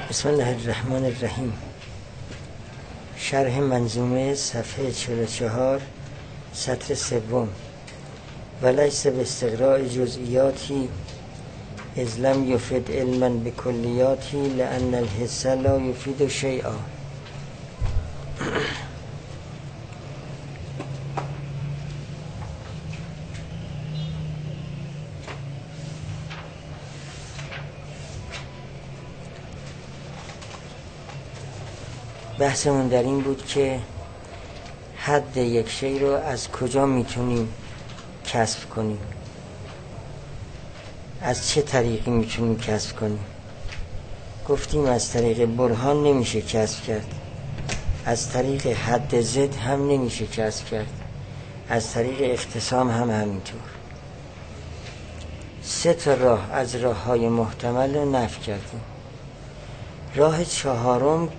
بسم الله الرحمن الرحیم. شرح منظومه صفحه 44 سطر سوم. ولیس باستقراء جزئیاتی اذ لم یفد علما بکلیاتی لأن الحس لا یفید شیئا. بحثمون در این بود که حد یک شی رو از کجا میتونیم کسب کنیم، از چه طریقی میتونیم کسب کنیم. گفتیم از طریق برهان نمیشه کسب کرد، از طریق حد ضد هم نمیشه کسب کرد، از طریق اختصام هم همینطور. 3 راه از راه‌های محتمل رو نفی کردیم. راه چهارم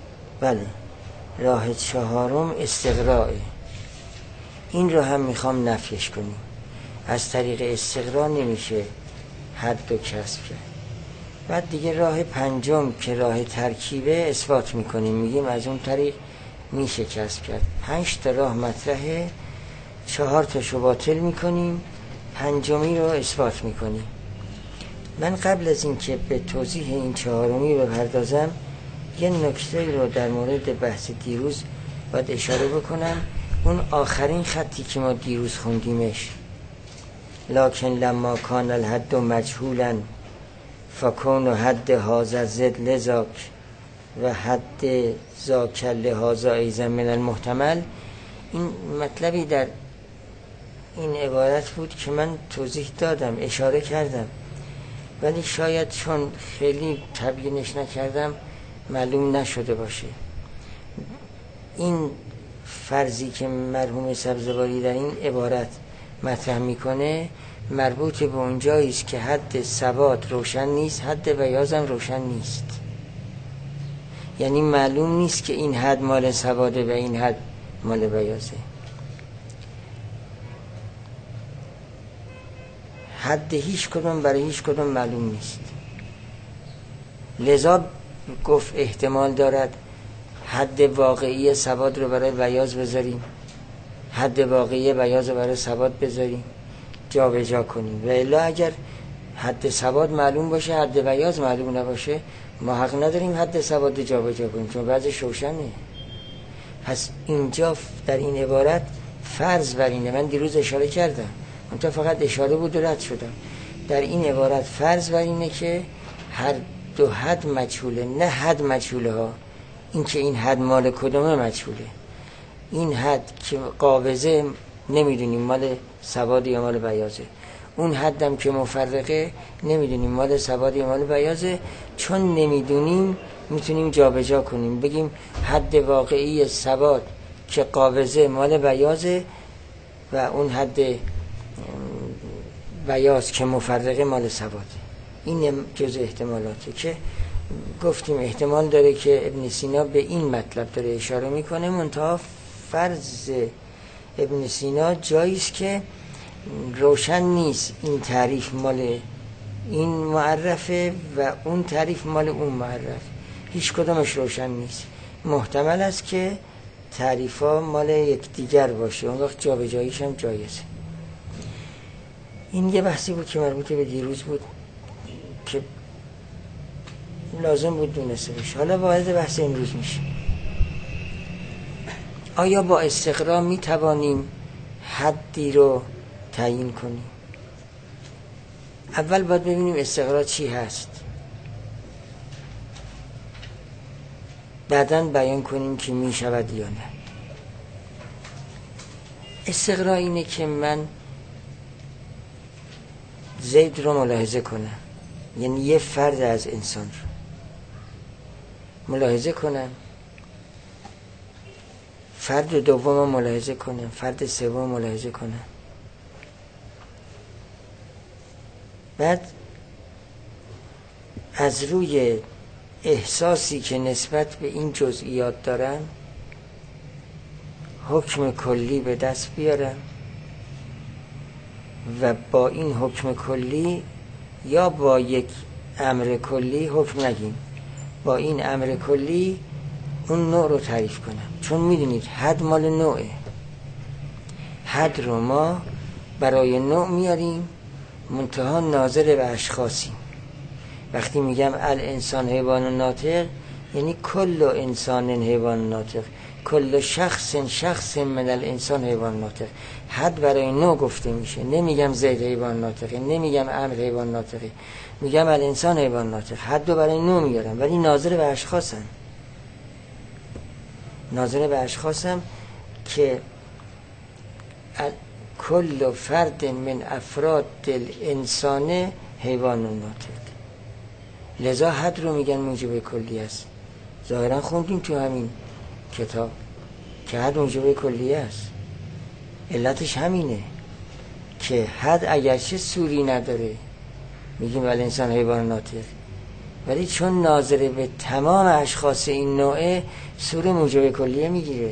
راه چهارم استقراء. این رو هم میخوام نفیش کنیم. از طریق استقراء نمیشه حد و کسب کرد. بعد دیگه راه پنجم که راه ترکیبه اثبات میکنیم، میگیم از اون طریق میشه کسب کرد. 5 راه مطرحه، 4 تاشو باطل میکنیم، 5می رو اثبات میکنیم. من قبل از این که به توضیح این 4می بپردازم یه نکته رو در مورد بحث دیروز باید اشاره بکنم. اون آخرین خطی که ما دیروز خوندیمش، لکن لما کان الحد مجهولا فکون حد هذا زد لذاک و حد ذاک لهذا ایضا من المحتمل. این مطلبی در این عبارت بود که من توضیح دادم، اشاره کردم، ولی شاید چون خیلی تبیینش نکردم معلوم نشده باشه. این فرضی که مرحوم سبزواری در این عبارت مطرح میکنه مربوط به اونجایی است که حد ثبات روشن نیست، حد بیاض هم روشن نیست. یعنی معلوم نیست که این حد مال ثباته و این حد مال بیاضه. حد هیچ کدوم برای هیچ کدوم معلوم نیست. لذا گفت احتمال دارد حد واقعی ثبات رو برای بیاض بذاریم، حد واقعی بیاض رو برای ثبات بذاریم، جا به جا کنیم. و الا اگر حد ثبات معلوم باشه حد بیاض معلوم نباشه، ما حق نداریم حد ثبات جا به جا کنیم، چون بعضش روشنه. پس اینجا در این عبارت فرض بر اینه، من دیروز اشاره کردم، منتها فقط اشاره بود و رد شدم. در این عبارت فرض بر اینه که هر دو حد مجهوله، نه حد مجهوله ها، این که این حد مال کدومه مجهوله. این حد که قابضه نمیدونیم مال ثبات یا مال بیاضه، اون حدم که مفرقه نمیدونیم مال ثبات یا مال بیاضه. چون نمیدونیم میتونیم جا به جا کنیم، بگیم حد واقعی ثبات که قابضه مال بیاضه و اون حد بیاض که مفرقه مال ثباته. این جزء احتمالاته که گفتیم احتمال داره که ابن سینا به این مطلب داره اشاره میکنه. منتها فرض ابن سینا جاییست که روشن نیست این تعریف مال این معرفه و اون تعریف مال اون معرف، هیچ کدومش روشن نیست. محتمل است که تعریفا مال یک دیگر باشه، اون وقت جا به جاییش هم جایزه. این یه بحثی بود که مربوط به دیروز بود که لازم بود دونسته بشه. حالا وارد بحث امروز میشه. آیا با استقراء میتوانیم حدی رو تعیین کنیم؟ اول باید ببینیم استقراء چی هست، بعداً بیان کنیم که میشود یا نه. استقراء اینه که من زید رو ملاحظه کنم، یعنی یه فرد از انسان رو ملاحظه کنم، فرد دوم ملاحظه کنم، فرد سوم ملاحظه کنم، بعد از روی احساسی که نسبت به این جزئیات دارم حکم کلی به دست بیارم و با این حکم کلی یا با یک امر کلی حکم نگیم، با این امر کلی اون نوع رو تعریف کنم. چون میدونید حد مال نوعه، حد رو ما برای نوع میاریم، منتها ناظر به اشخاصیم. وقتی میگم الانسان حیوان ناطق یعنی کل انسان حیوان ناطق، کل شخص من الانسان حیوان ناطق. حد برای نوع گفته میشه. نمیگم زید حیوان ناطقه، نمیگم امر حیوان ناطقه، میگم الانسان حیوان ناطق. حد رو برای نوع میارم ولی ناظر به اشخاصم، ناظر به اشخاصم که کل فرد من افراد الانسان حیوان ناطق. لذا حد رو میگن موجب کلی است. ظاهرا خوندیم تو همین کتاب که حد موجب کلی است. علتش همینه که حد اگرچه سوری نداره، میگیم ولی انسان حیوان ناطق، ولی چون ناظر به تمام اشخاص این نوعه سور موجب کلیه میگیره.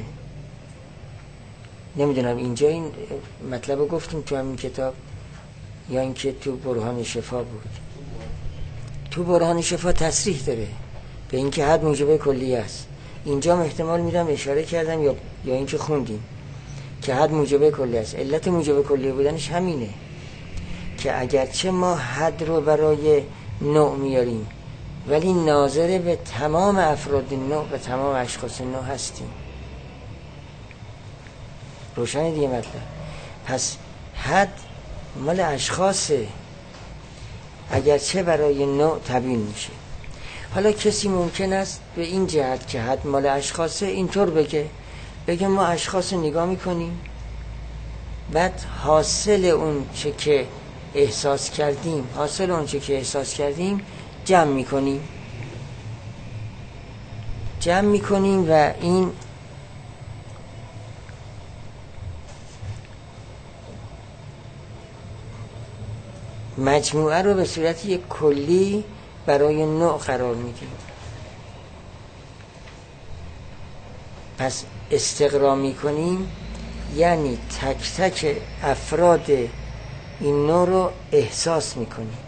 نمیدونم اینجا این مطلب رو گفتیم تو همین کتاب یا اینکه تو برهان شفا بود. تو برهان شفا تصریح داره به اینکه حد موجب کلی است. اینجا احتمال میدم اشاره کردم یا اینکه خوندیم که حد موجب کلی است. علت موجب کلی بودنش همینه که اگرچه ما حد رو برای نوع میاریم ولی ناظر به تمام افراد نوع، به تمام اشخاص نوع هستیم. روشن دیگه مطلب. پس حد مال اشخاصه اگرچه برای نوع تبیین میشه. حالا کسی ممکن است به این جهت که حد مال اشخاصه اینطور بگه ما اشخاص نگاه میکنیم، بعد حاصل اون چه که احساس کردیم جمع میکنیم و این مجموعه رو به صورت یک کلی برای نوع قرار میدیم. پس استقرا میکنیم یعنی تک تک افراد این نوع رو احساس میکنیم.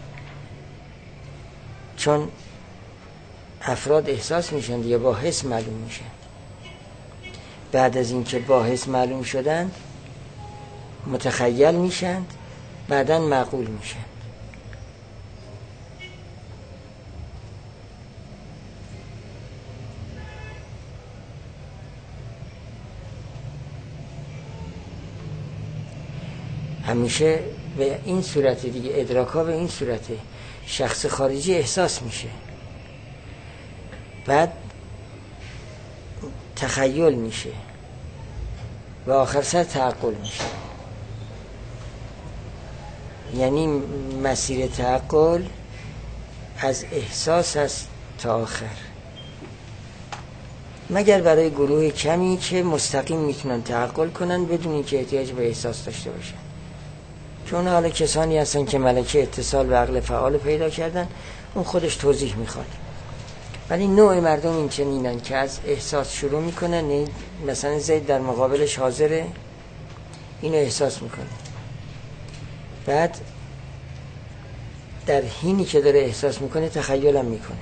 چون افراد احساس میشن دیگه، با حس معلوم میشن. بعد از اینکه با حس معلوم شدن متخیل میشن، بعداً معقول میشن. همیشه به این صورت دیگه، ادراکا به این صورته. شخص خارجی احساس میشه، بعد تخیل میشه و آخر سر تعقل میشه. یعنی مسیر تعقل از احساس است تا آخر، مگر برای گروه کمی که مستقیم میتونن تعقل کنن بدون اینکه احتیاج به احساس داشته باشن. چون حالا کسانی هستن که ملکه اتصال و عقل فعال پیدا کردن، اون خودش توضیح میخواد. ولی نوع مردم این چنینن که از احساس شروع میکنن. مثلا زید در مقابلش حاضره، اینو احساس میکنه، بعد در حینی که داره احساس میکنه تخیلم میکنه.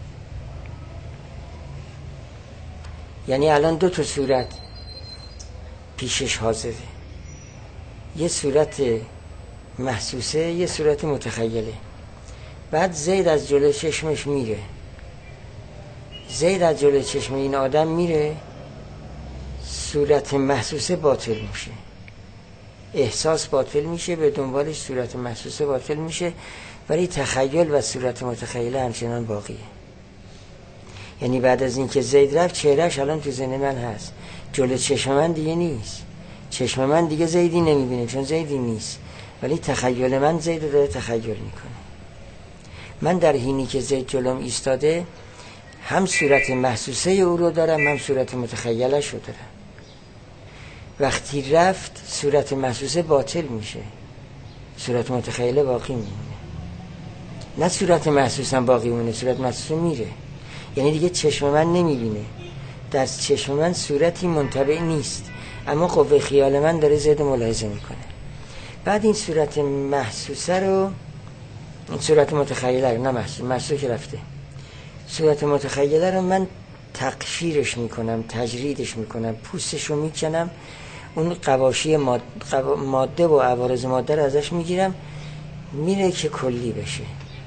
یعنی الان دو تا صورت پیشش حاضره، یه صورت محسوسه، یه صورت متخیله. بعد زید از جلوی چشمش میره، زید از جلوی چشم این آدم میره، صورت محسوسه باطل میشه، احساس باطل میشه، به دنبالش صورت محسوسه باطل میشه، ولی تخیل و صورت متخیله همچنان باقیه. یعنی بعد از اینکه زید رفت، چهرهش الان تو ذهن من هست، جلوی چشم من دیگه نیست، چشم من دیگه زیدی نمیبینه چون زیدی نیست، ولی تخیل من زید رو داره تخیل میکنه. من در حینی که زید جلوم ایستاده هم صورت محسوسه او رو دارم، هم صورت متخیلش رو دارم. وقتی رفت صورت محسوسه باطل میشه، صورت متخیله باقی میمونه. نه صورت محسوسم باقی میمونه، صورت محسوسه میره. یعنی دیگه چشم من نمیبینه، در چشم من صورتی منطبع نیست، اما قوه خیال من داره زید ملاحظه میکنه. بعد این صورت محسوسه رو، این صورت متخیله رو، نه محسوسه که رفته، صورت متخیله رو من تقشیرش میکنم، تجریدش میکنم، پوستش رو میکنم، اون قواشی ماده و عوارض ماده رو ازش میگیرم، میره که کلی بشه.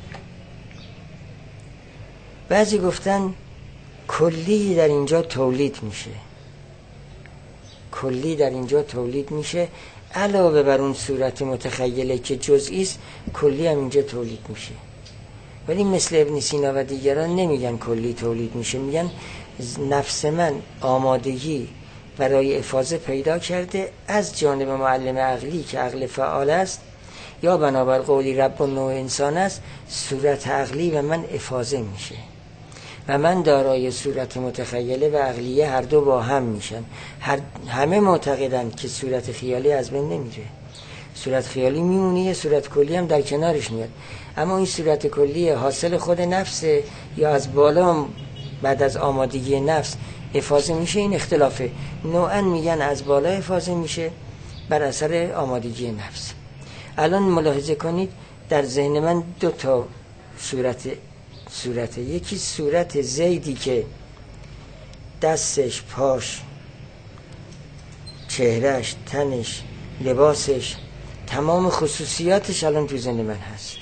بعضی گفتن کلی در اینجا تولید میشه، کلی در اینجا تولید میشه علاوه بر اون صورت متخیله که جزئی است، کلی هم اینجا تولید میشه. ولی مثل ابن سینا و دیگران نمیگن کلی تولید میشه، میگن نفس من آمادگی برای افاضه پیدا کرده از جانب معلم عقلی که عقل فعال است، یا بنابر قولی رب النوع انسان است، صورت عقلی و من افاضه میشه و من دارای صورت متخیله و عقلیه هر دو با هم میشن. همه معتقدند که صورت خیالی از بین نمیره، صورت خیالی میمونه، یه صورت کلی هم در کنارش میاد، اما این صورت کلی حاصل خود نفسه یا از بالا بعد از آمادگی نفس افاضه میشه. این اختلافه، نوعا میگن از بالا افاضه میشه بر اثر آمادگی نفس. الان ملاحظه کنید در ذهن من دو تا صورت، یکی صورت زیدی که دستش، پاش، چهرش، تنش، لباسش، تمام خصوصیاتش الان تو ذهن من هست.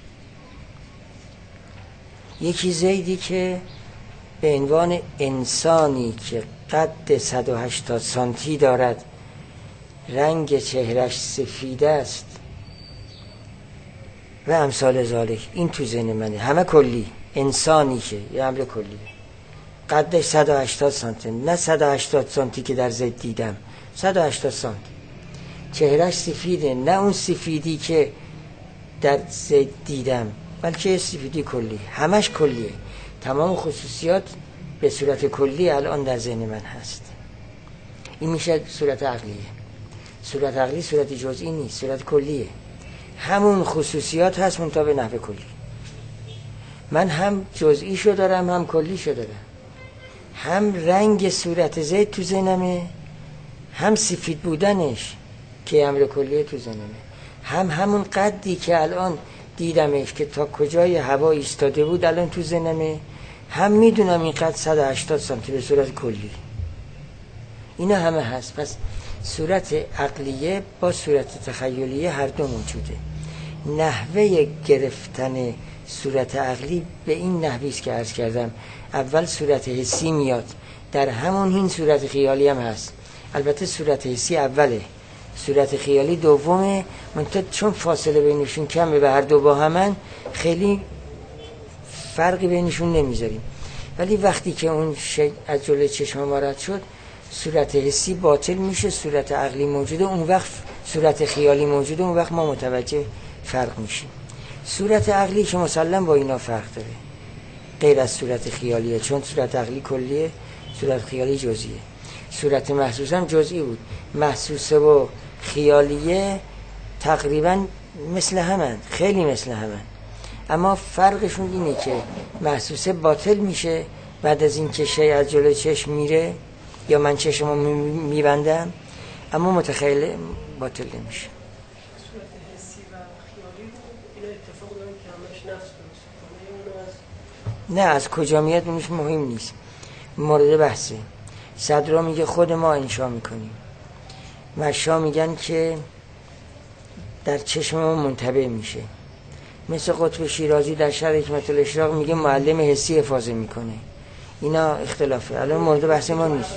یکی زیدی که به عنوان انسانی که قد 180 سانتی دارد، رنگ چهرش سفید است و امثال ذالک، این تو ذهن منه. همه کلی، انسانی که یه امر کلیه، قدش 180 سانتی، نه 180 سانتی که در زید دیدم، 180 سانتی. چهرش سفیده، نه اون سفیدی که در زید دیدم، بلکه سفیدی کلی، همش کلیه، تمام خصوصیات به صورت کلی الان در ذهن من هست. این میشه صورت عقلیه. صورت عقلی صورت جزئی نیست، صورت کلیه، همون خصوصیات هست منتها به نحو کلی. من هم جزئی شو دارم هم کلی شو دارم، هم رنگ صورت زید تو ذهنمه، هم سفید بودنش که امر کلیه تو ذهنمه، هم همون قدی که الان دیدمش که تا کجای هوا ایستاده بود الان تو ذهنمه، هم میدونم این قد 180 سانتی به صورت کلی. اینا همه هست. پس صورت عقلیه با صورت تخیلیه هر دو موجوده. نحوه گرفتن صورت عقلی به این نحویست که عرض کردم، اول صورت حسی میاد، در همون این صورت خیالی هم هست. البته صورت حسی اوله، صورت خیالی دومه، منتها چون فاصله بینشون کمه و هر دو با همن، خیلی فرقی بینشون نمیذاریم. ولی وقتی که اون شی از جلوی چشم ما رد شد، صورت حسی باطل میشه، صورت عقلی موجوده، اون وقت صورت خیالی موجوده، اون وقت ما متوجه فرق میشیم. صورت عقلی که مسلم با اینا فرق داره، غیر از صورت خیالیه، چون صورت عقلی کلیه، صورت خیالی جزئیه. صورت محسوس هم جزئی بود، محسوسه و خیالیه تقریبا مثل همن، خیلی مثل همن، اما فرقشون اینه که محسوسه باطل میشه بعد از این که شی از جلوی چشم میره یا من چشمو میبندم، اما متخیل باطل نمیشه. صورت حسی و خیالی اینا اتفاق دارن که همش نفس درست کنه، نه از کجا میاد اونش مهم نیست، مورد بحثه. صدرا میگه خود ما انشا میکنیم، مشا میگن که در چشم ما منطبع میشه. مثل قطب شیرازی در شرح حکمت الاشراق میگه معلم حسی افاضه میکنه. اینا اختلافه، الان مورد بحث ما نیست.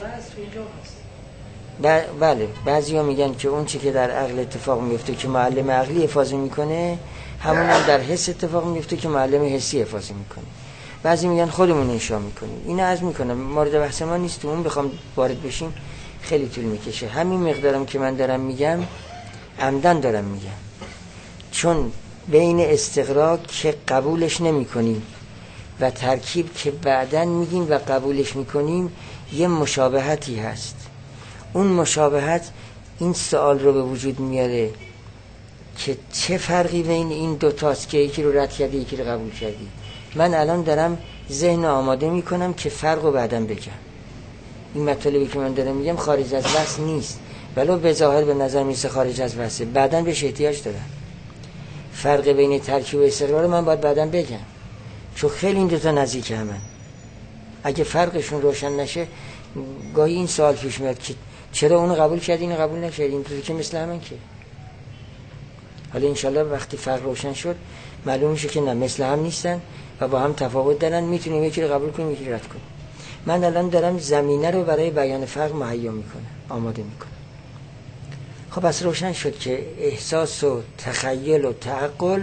بله بعضی ها میگن که اون چی که در عقل اتفاق میفته که معلم عقلی افاضه میکنه، همون هم در حس اتفاق میفته که معلم حسی افاضه میکنه. بعضی میگن خودمون انشا میکنیم. اینا عرض میکنم مورد بحث ما نیست، اون بخوام وارد بشیم خیلی طول میکشه. همین مقدارم که من دارم میگم عمدن دارم میگم، چون بین استقراء که قبولش نمی کنیم و ترکیب که بعدن میگیم و قبولش میکنیم یه مشابهتی هست. اون مشابهت این سوال رو به وجود میاره که چه فرقی بین این دوتاست که یکی رو رد کردی یکی رو قبول کردی. من الان دارم ذهن آماده میکنم که فرق رو بعدن بگم. این مطالبی که من دارم میگم خارج از وصف نیست، ولو به ظاهر به نظر میسه خارج از وصفه، بعدن بهش احتیاج دارم. فرق بین ترکیب و استقرار من باید بعدن بگم، چون خیلی این دوتا نزدیک همن. اگه فرقشون روشن نشه گاهی این سوال پیش میاد که چرا اونو قبول کردی اینو قبول نکردی، این تو که مثل همین که. حالا انشالله وقتی فرق روشن شد معلوم میشه که نه، مثل هم نیستن و با هم تفاوت دارن، میتونیم یکی رو قبول کنیم یکی رو رد کنیم. من الان دارم زمینه رو برای بیان فرق مهیا میکنم، آماده میکنم. خب پس روشن شد که احساس و تخیل و تعقل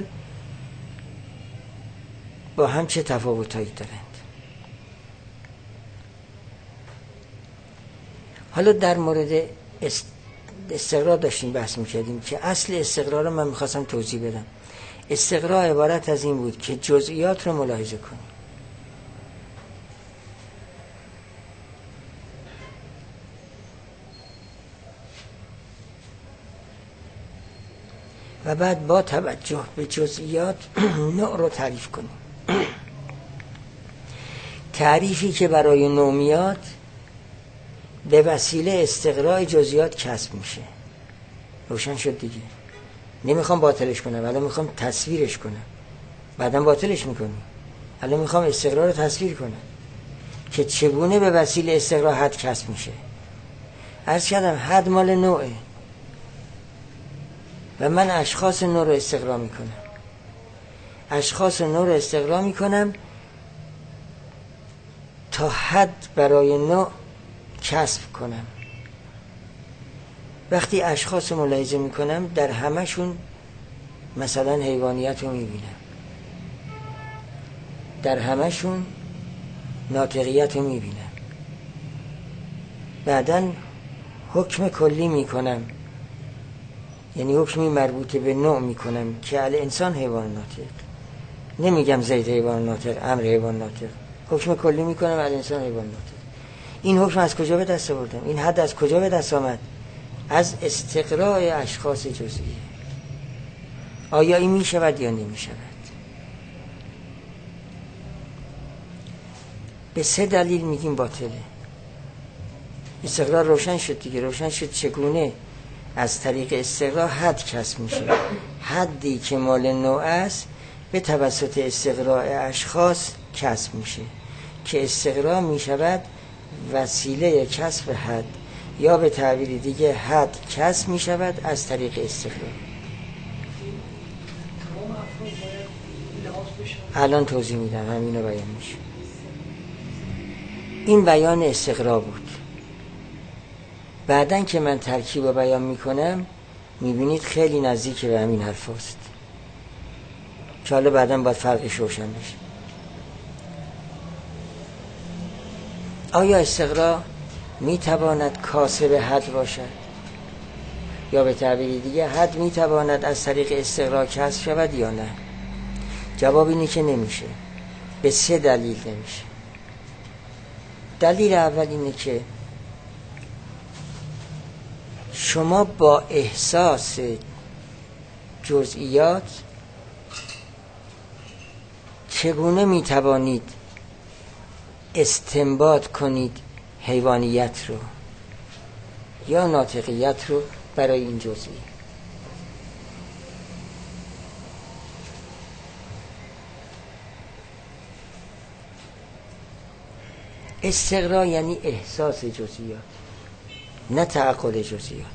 با هم چه تفاوتایی دارند. حالا در مورد استقرا داشتیم بحث میکردیم که اصل استقرا رو من میخواستم توضیح بدم. استقرا عبارت از این بود که جزئیات رو ملاحظه کنیم و بعد با توجه به جزئیات نوع رو تعریف کنیم. تعریفی که برای نوع میاد به وسیله استقراء جزئیات کسب میشه. روشن شد دیگه. نمیخوام باطلش کنم، الان میخوام تصویرش کنم، بعدم باطلش میکنم. الان میخوام استقراء رو تصویر کنم که چگونه به وسیله استقراء حد کسب میشه. عرض کردم حد مال نوعه و من اشخاص نوع رو استقراء میکنم. اشخاص نوع رو استقراء میکنم تا حد برای نوع کسب کنم. وقتی اشخاص رو ملاحظه میکنم در همشون مثلا حیوانیت رو میبینم، در همشون ناطقیت رو میبینم، بعدن حکم کلی میکنم، یعنی حکمی مربوط به نوع میکنم که الانسان حیوان ناطق. نمیگم زید حیوان ناطق، امر حیوان ناطق، حکم کلی میکنم الانسان حیوان ناطق. این حکم از کجا به دست آوردم؟ این حد از کجا به دست آمد؟ از استقراء اشخاص جزئی. آیا این میشود یا نمیشود؟ به 3 دلیل میگیم باطله. استقراء روشن شد دیگه. روشن شد چگونه از طریق استقراء حد کسب میشه. حدی که مال نوع است به توسط استقراء اشخاص کسب میشه که استقراء میشود وسیله کسب حد، یا به تعبیر دیگه حد کسب میشود از طریق استقراء. الان توضیح میدم، همینو بیان میشه. این بیان استقراء بود. بعدن که من ترکیب رو بیان میکنم میبینید خیلی نزدیک به همین حرف هست که حالا بعدن باید فرقش روشن بشه. آیا استقراء میتواند کاسب حد باشد؟ یا به تعبیر دیگه حد میتواند از طریق استقراء کسب شود یا نه؟ جواب اینه که نمیشه. به 3 دلیل نمیشه. دلیل اول اینه که شما با احساس جزئیات چگونه میتوانید استنباط کنید حیوانیت رو یا ناطقیت رو برای این جزئی؟ استقراء یعنی احساس جزئیات، نه تعقل جزئیات.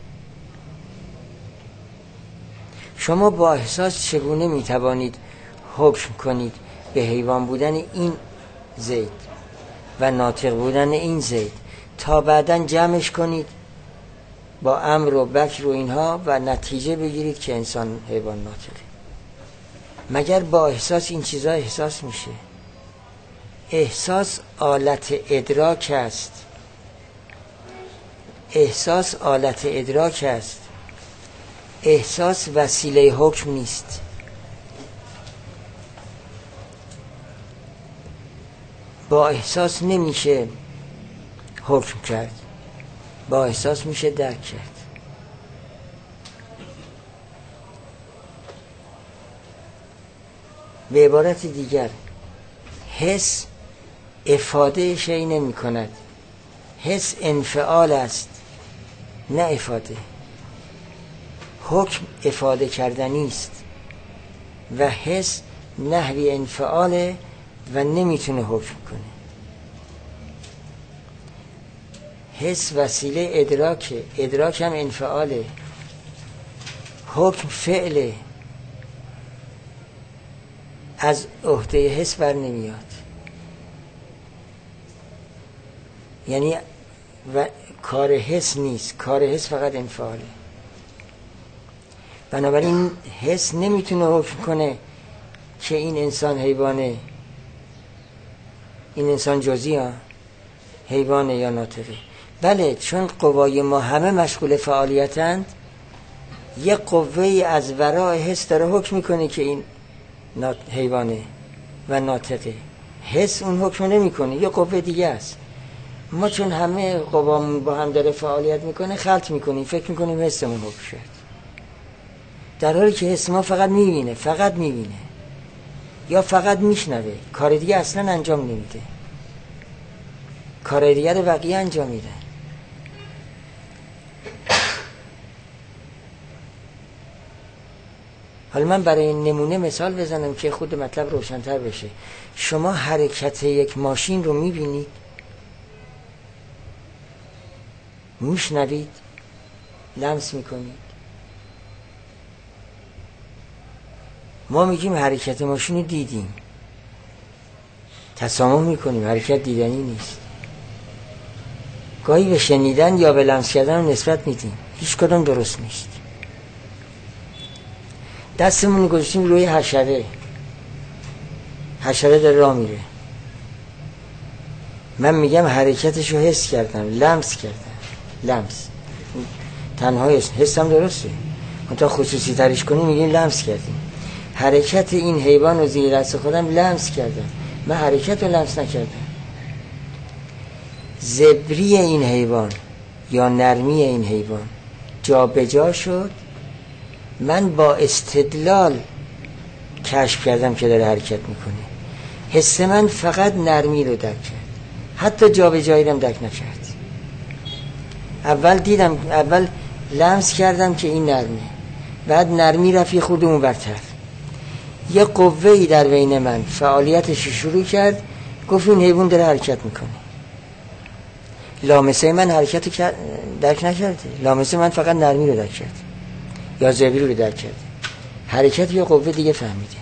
شما با احساس چگونه میتوانید حکم کنید به حیوان بودن این زید و ناطق بودن این زید تا بعداً جمعش کنید با امر و بکر و اینها و نتیجه بگیرید که انسان حیوان ناطقه؟ مگر با احساس این چیزا احساس میشه؟ احساس آلت ادراک است. احساس آلت ادراک است. احساس وسیله حکم نیست. با احساس نمیشه حکم کرد، با احساس میشه درک کرد. به عبارت دیگر حس افاده شیء نمی کند. حس انفعال است نه افاده. حکم افاده کردنی است و حس نحوی انفعاله و نمیتونه حکم کنه. حس وسیله ادراکه، ادراک هم انفعاله، حکم فعله، از عهده حس بر نمیاد. یعنی کار حس نیست، کار حس فقط انفعاله. بنابراین حس نمیتونه حکم کنه که این انسان حیوانه، این انسان جزئی حیوانه یا ناطقه. بله، چون قوای ما همه مشغول فعالیتند، یه قوه‌ای از ورای حس داره حکم میکنه که این حیوانه و ناطقه. حس اون حکم نمیکنه، یه قوه دیگه است. ما چون همه قوامون با هم داره فعالیت میکنه خلط میکنیم، فکر میکنیم حسمون حکم شد، در حالی که حس ما فقط میبینه یا فقط میشنوه، کار دیگه اصلا انجام نمیده، کار دیگه رو بقیه انجام میده. حالا من برای این نمونه مثال بزنم که خود مطلب روشن‌تر بشه. شما حرکت یک ماشین رو میبینید، میشنوید، لمس میکنید. ما میگیم حرکت ماشین رو دیدیم، تسامح میکنیم، حرکت دیدنی نیست. گاهی به شنیدن یا به لمس کردن نسبت میدیم، هیچ کدوم درست نیست. دستمون گذاشتیم روی حشره داره راه میره، من میگم حرکتش رو حس کردم، لمس کردم. لمس تنها حسم درسته، منتها خصوصی ترش کنیم میگیم لمس کردیم. حرکت این حیوان رو زیر دست خودم لمس کردم، من حرکت رو لمس نکردم. زبری این حیوان یا نرمی این حیوان جا به جا شد، من با استدلال کشف کردم که داره حرکت میکنه. حس من فقط نرمی رو درک کرد، حتی جا به جایی رو درک نکرد. اول لمس کردم که این نرمه، بعد نرمی رفت یه خورده اون برتر، یه قوه‌ای در بین من فعالیتش شروع کرد، گفت این حیوان داره حرکت میکنه. لامسه من حرکت رو درک نکرده، لامسه من فقط نرمی رو درک کرد یا زبری رو درک کرد، حرکت یا قوه دیگه فهمیده.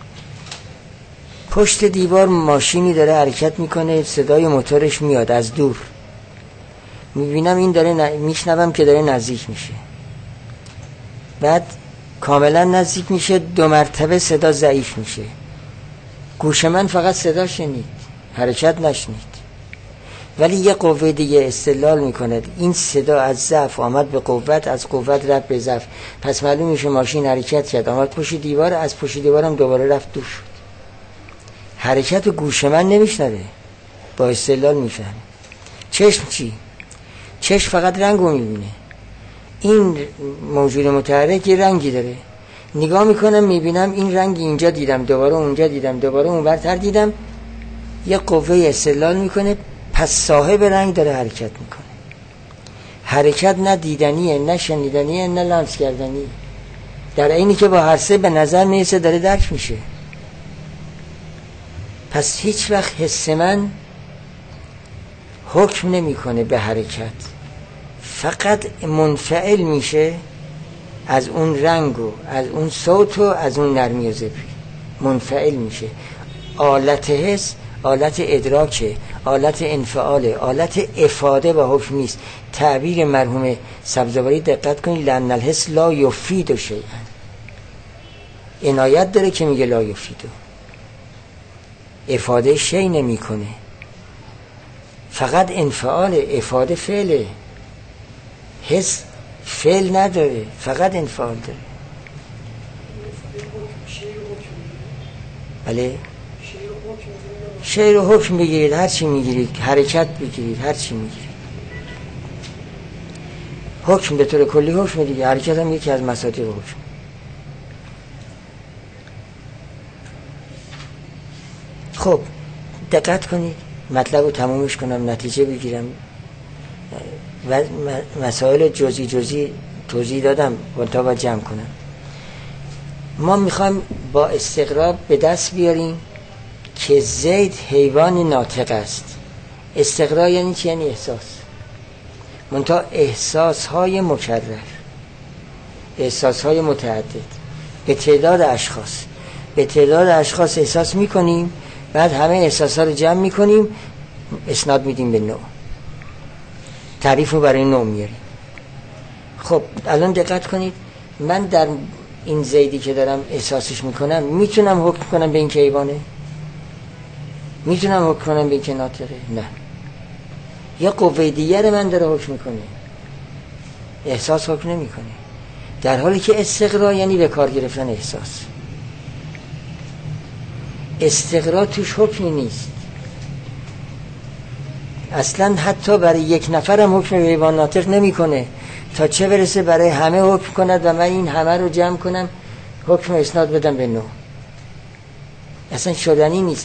پشت دیوار ماشینی داره حرکت میکنه، صدای موتورش میاد از دور، میبینم این داره میشنوم که داره نزدیک میشه، بعد کاملا نزدیک میشه، 2 مرتبه صدا ضعیف میشه، گوش من فقط صدا شنید، حرکت نشنید. ولی یه قوه دیگه استدلال میکنه این صدا از ضعف آمد به قوت، از قوت رفت به ضعف، پس معلوم میشه ماشین حرکت کرد، آمد پشت دیوار، از پشت دیوارم دوباره رفت دور شد. حرکت گوش من نمیشنوه، با استدلال میفهمه. چشم چی؟ چشم فقط رنگ رو میبینه. این موجود متحرک یه رنگی داره، نگاه میکنم میبینم این رنگ اینجا دیدم، دوباره اونجا دیدم، دوباره اون برتر دیدم، یه قوه استدلال میکنه، پس صاحب رنگ داره حرکت میکنه. حرکت نه دیدنیه، نه شنیدنیه، نه لمس کردنیه، در اینی که با هر سه به نظر میرسه داره درک میشه. پس هیچ وقت حس من حکم نمیکنه به حرکت، فقط منفعل میشه از اون رنگ و از اون صوت و از اون نرمی و زبری، منفعل میشه. آلت حس آلت ادراکه، آلت انفعاله، آلت افاده و حکم نیست. تعبیر مرحوم سبزواری دقت کنید، لأن الحس لا یفید شیئا، عنایت داره که میگه لا یفیدو، افاده شی نمیکنه، فقط انفعاله، افاده فعله. حس فعل نداره، فقط انفعال داره. بله، شی رو حکم بگیرید، هر چی میگیرید، حرکت بگیرید، هر چی میگیرید. حکم به طور کلی حکم دیگه، حرکت هم یکی از مصادیق حکم. خب دقت کنید، مطلب رو تمومش کنم، نتیجه بگیرم. و مسائل جزئی توضیح دادم و تا باید جمع کنم. ما میخوایم با استقراب به دست بیاریم که زید حیوان ناطق است. استقرار یعنی چی؟ یعنی احساس. منتها احساس‌های مکرر، احساس‌های متعدد به تعداد اشخاص احساس میکنیم، بعد همه احساسات رو جمع میکنیم، اسناد میدیم به نوع، تعریف رو برای نوع میاریم. خب الان دقت کنید، من در این زیدی که دارم احساسش میکنم میتونم حکم کنم به این که حیوانه؟ میتونم حکم کنم به این که ناطقه؟ نه. یا قوه دیگر من داره حکم میکنه، احساس حکم نمیکنه، در حالی که استقرا یعنی به کار گرفتن احساس. استقرا توش حکمی نیست اصلا، حتی برای یک نفرم حکم به حیوان ناطق نمیکنه، تا چه برسه برای همه حکم کند و من این همه رو جمع کنم حکم اسناد بدم به نوع. اصلا شدنی نیست.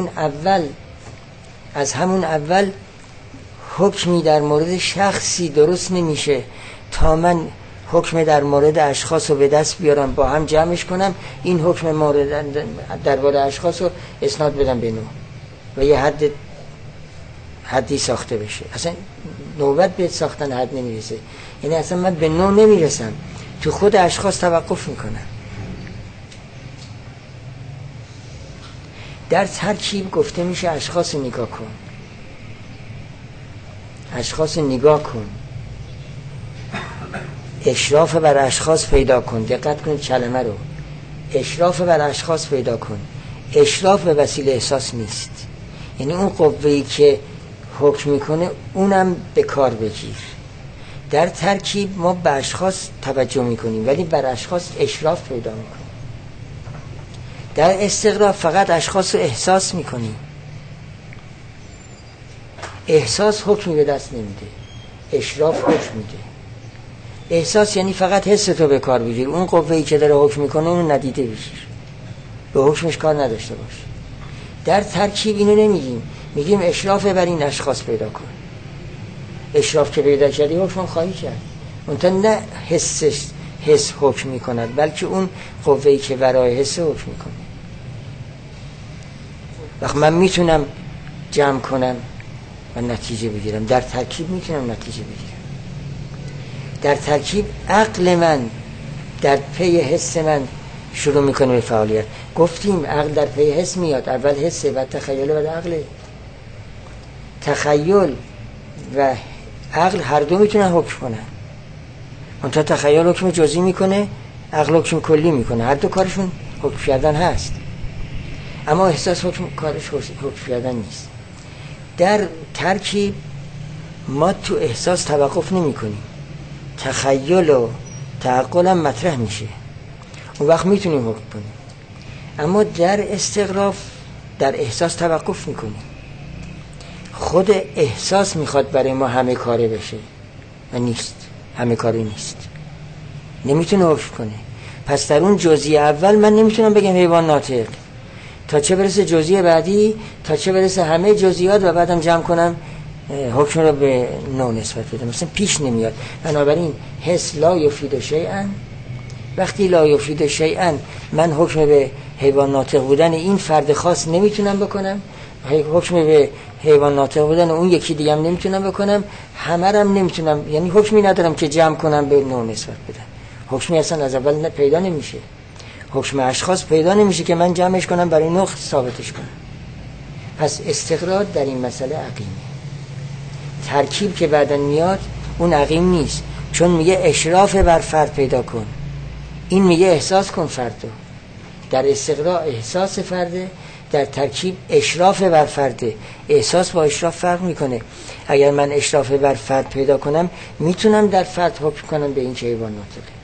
از همون اول حکمی در مورد شخصی درست نمیشه تا من حکم در مورد اشخاص رو به دست بیارم، با هم جمعش کنم، این حکم مورد در مورد اشخاص رو اسناد بدم به نوع و یه حدی ساخته بشه. اصلا نوبت به ساختن حد نمیرسه، یعنی اصلا من به نوع نمیرسم، تو خود اشخاص توقف میکنم. در ترکیب گفته میشه اشخاص نگاه کن، اشخاص نگاه کن، اشراف بر اشخاص پیدا کن. دقت کنید کلمه رو، اشراف بر اشخاص پیدا کن. اشراف به وسیله احساس نیست، یعنی اون قوه‌ای که حکم میکنه اونم به کار بگیر. در ترکیب ما به اشخاص توجه میکنیم ولی بر اشخاص اشراف پیدا میکنیم. در استقرا فقط اشخاص رو احساس میکنیم، احساس حکمی به دست نمیده، اشراف حکم میده. احساس یعنی فقط حس تو به کار بگیر، اون قوه‌ای که داره حکم میکنه اون ندیده بگیر، به حکمش کار نداشته باش. در ترکیب اینو نمیگیم، میگیم اشراف بر این اشخاص پیدا کن. اشراف که پیدا کردی حکم خواهی کرد، منتها نه حس حکم میکند، بلکه اون قوه‌ای که برای حس حکم میکنه. وقت من میتونم جمع کنم و نتیجه بگیرم، در ترکیب میتونم نتیجه بگیرم. در ترکیب عقل من در پی حس من شروع میکنه به فعالیت. گفتیم عقل در پی حس میاد، اول حسه بعد تخیل بعد عقله. تخیل و عقل هر دو میتونن حکم کنن، منتها تخیل حکم جزئی میکنه، عقل حکم کلی میکنه، هر دو کارشون حکم کردن هست، اما احساس کارش حکم کردن نیست. در ترکیب ما تو احساس توقف نمی کنیم، تخیل و تعقل هم مطرح میشه، اون وقت میتونیم حکم کنیم. اما در استقراف در احساس توقف میکنیم، خود احساس میخواد برای ما همه کاره بشه و نیست، همه کاری نیست، نمیتونه حکم کنه. پس در اون جزئی اول من نمیتونم بگم حیوان ناطق، تا چه برسه جزئی بعدی، تا چه برسه همه جزئیات و بعدم جمع کنم حکم رو به نوع نسبت بدم. مثلا پیش نمیاد. بنابراین حس لا یفید شیئا، وقتی لا یفید شیئا من حکم به حیوان ناطق بودن این فرد خاص نمیتونم بکنم، حکم به حیوان ناطق بودن اون یکی دیگه هم نمیتونم بکنم، همه هم نمیتونم، یعنی حکمی ندارم که جمع کنم به نوع نسبت بدم. حکمی اصلا از اول پیدا نمیشه، حکم اشخاص پیدا نمیشه که من جمعش کنم برای نوع ثابتش کنم. پس استقرار در این مسئله عقیمه. ترکیب که بعدن میاد اون عقیم نیست، چون میگه اشراف بر فرد پیدا کن، این میگه احساس کن فردو. در استقرار احساس فرده، در ترکیب اشراف بر فرده. احساس با اشراف فرق میکنه. اگر من اشراف بر فرد پیدا کنم میتونم در فرد حکم کنم به این که حیوان ناطقه.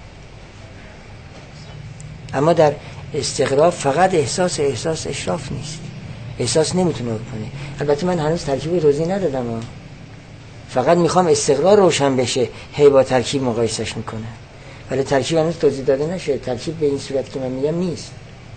اما در استقرار فقط احساس اشراف نیست، احساس نمیتونه حکم کنه. البته من هنوز ترکیب توضیح ندادم، فقط میخوام استقرار روشن بشه، هی با ترکیب مقایسش میکنه، ولی ترکیب هنوز توضیح داده نشه. ترکیب به این صورت که من میگم نیست،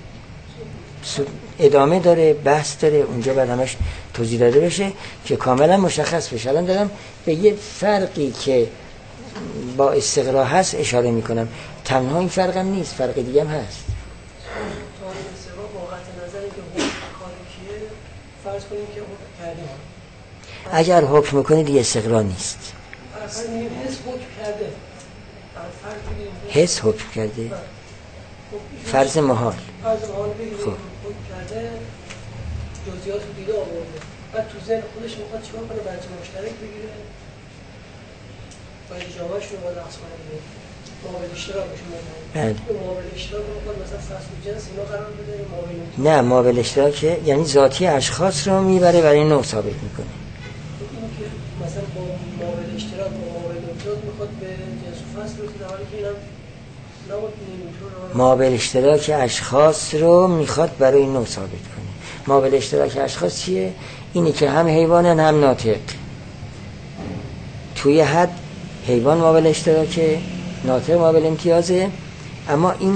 ادامه داره، بحث داره، اونجا بعد همش توضیح داده بشه که کاملا مشخص بشه. الان دارم به یه فرقی که با استقرار هست اشاره میکنم، تنها این فرق هم نیست، فرق دیگه هم هست. فرض کنیم که حکم کردیم، اگر حکم میکنی دیگه استقرار نیست. حس حکم کرده، فرض محال. خب حکم کرده، جزئیات رو دیده آورده، بعد تو ذهن خودش میخواد چیکار کنه؟ بچه مشترک بگیره، باید جامعه‌ش رو باید اقسام بگیره، معامل اشتراکشون بگیره. معامل اشتراک رو میخواد مثلا فصل جنس اینا قرار بده، معامل نه، معامل اشتراک یعنی ذاتی اشخاص رو میبره برای نوع ثابت میکنه. این که مثلا با معامل اشتراک و معامل امتیاز میخواد به جنس و فصل رو در حالی که اینم معامل اشتراک اشخاص رو میخواد برای نوع ثابت کنه. معامل اشتراک اشخاص چیه؟ اینی که هم حیوانن هم ناطق. توی حد حیوان معامل اشتراکه، ناطق معامل امتیازه. اما این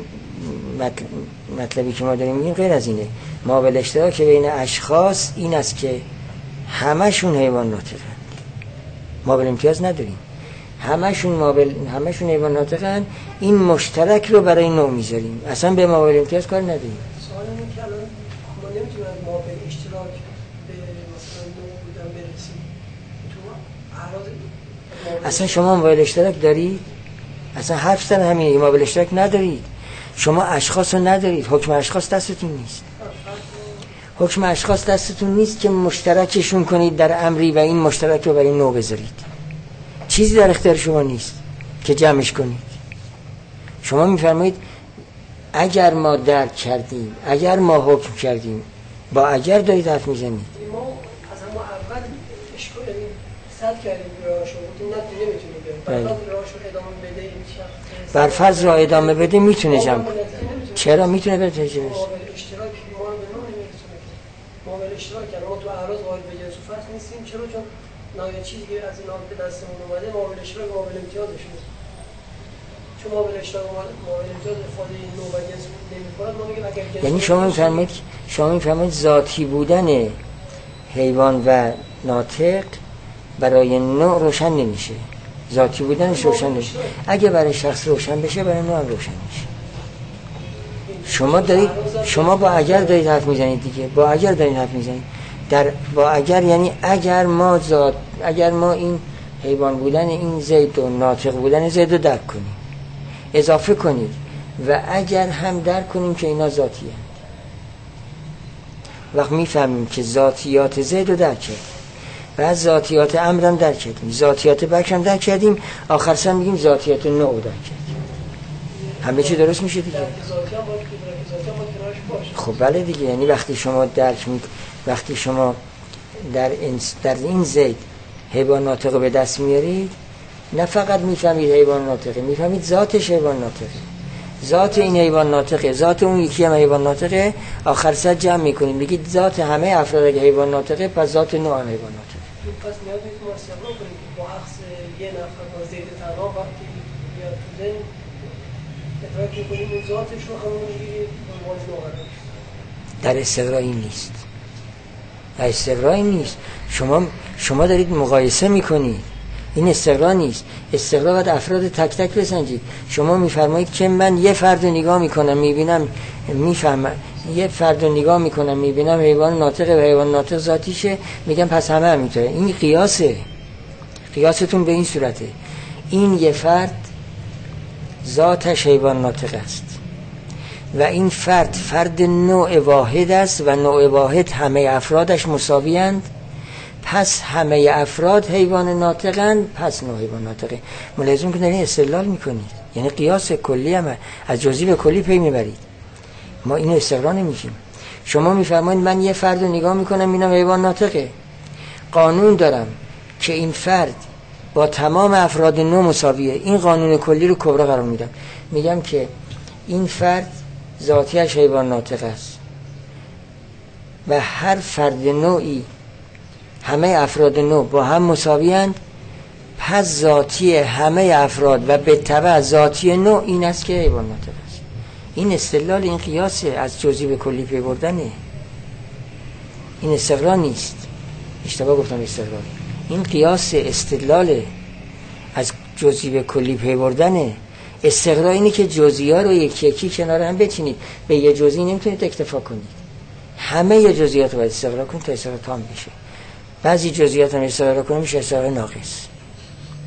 مطلبی که ما داریم میگیم غیر از اینه. معامل اشتراک بین اشخاص این است که همشون حیوان ناطقن، معامل امتیاز نداریم. همشون حیوان ناطقن. این مشترک رو برای نوع میذاریم، اصلا به معامل امتیاز کار نداریم. سوال اینه که الان ما نمیتونیم از معامل اشتراک به مثلا نوع بودن برسیم. تو اعراض اصلا شما معامل اشتراک دارید؟ اصلا حرف زدن همینه، معامل اشتراک ندارید. شما اشخاص رو ندارید، حکم اشخاص دستتون نیست. حکم اشخاص دستتون نیست که مشترکشون کنید در امری و این مشترک رو برای نوع بذارید. چیزی در اختیار شما نیست که جمعش کنید. شما میفرمایید اگر ما درک کردیم، اگر ما حکم کردیم، با اگر دارید حرف میزنید. ما از همون اول اشکال صد کردیم راهشو، گفتیم نه نمیتونیم بریم. بعد راهشو ادامه بده این شخص. بر فرض راه ادامه بده میتونه جمع کنه. چرا میتونه بره تجربه؟ معامل اشتراک ما رو به نوع نمیرسونه. معامل اشتراک ما تو اعراض قائل به جنس و فصل نیستیم. چرا؟ چون نهایت چیزی که از اینا به دستمون اومده معامل اشتراک معامل امتیازشون. چون معامل اشتراک معامل امتیاز افاده نوع و جنس نمی‌کنه، ما میگیم اگر جنس. یعنی شما میفهمید ذاتی بودن حیوان و ناطق برای نوع روشن نمیشه. ذاتی بودنش روشن نمیشه. اگه برای شخص روشن بشه برای نوع روشن میشه. شما با اگر دارید حرف میزنید دیگه. با اگر دارید حرف میزنید. با اگر یعنی اگر ما این حیوان بودن این زید و ناطق بودن زید رو درک کنیم، اضافه کنید و اگر هم درک کنیم که اینا ذاتی هستند، وقت میفهمیم که ذاتیات زید رو درک کردیم و از ذاتیات امر هم درک کردیم، ذاتیات بکر هم درک کردیم، آخر سر میگیم ذاتیات نوع درک کردیم. همه چی درست میشه دیگه. خب بله دیگه. یعنی وقتی شما وقتی شما در این زید حیوان ناطق رو به دست میارید، نه فقط میفهمید حیوان ناطقه، میفهمید ذاتش حیوان ناطقه، ذات این حیوان ناطقه، ذات اون یکی هم حیوان ناطقه. آخر سر جمع میکنید میگید ذات همه افراد که حیوان ناطقه، پس ذات نوع هم حیوان ناطقه. پس نیاز نیست ما استقرار کنیم که با عکس یه نفر با زید تنها وقتی بیاد تو ذهن ادراک میکنیم این ذاتش رو همون میگیریم عنوان نوع قرار میشه. در استقرار این نیست. در استقرار این نیست. شما دارید مقایسه میکنید. این استقرار نیست. استقرار باید افراد تک تک بسنجید. شما میفرمایید که من یه فرد رو نگاه میکنم میبینم میفهمم، یه فرد رو نگاه میکنم میبینم حیوان ناطقه و حیوان ناطق ذاتیشه، میگم پس همه همینطوره. این قیاسه. قیاستون به این صورته. این یه فرد ذاتش حیوان ناطق است و این فرد نوع واحد است و نوع واحد همه افرادش مساویند، پس همه افراد حیوان ناطقند، پس نوع حیوان ناطقه. ملازم که دارین استدلال میکنید، یعنی قیاس کلی هم از جزئی به کلی پی میبرید. ما اینو استقرار نمیشیم. شما میفرمایید من یه فرد رو نگاه میکنم میبینم حیوان ناطقه، قانون دارم که این فرد با تمام افراد نوع مساویه، این قانون کلی رو کبرا قرار میدم، میگم که این فرد ذاتیش حیوان ناطق است و هر فرد نوعی همه افراد نوع با هم مساویند، پس ذاتی همه افراد و به تبع ذاتی نوع این است که حیوان ناطق است. این استدلال، این قیاسه، از جزئی به کلی پی بردنه. این استقرار نیست. اشتباه گفتم استقرار. این قیاس استدلال از جزئی به کلی پی بردنه. استقرار اینه که جزئی‌ها رو یکی یکی کنار هم بچینید. به یه جزئی نمیتونید اکتفا کنید. همه ی جزئیات رو باید استقرار کنید تا استقرار تام بشه. بعضی جزئیات هم استقرار کنید میشه استقرار ناقص.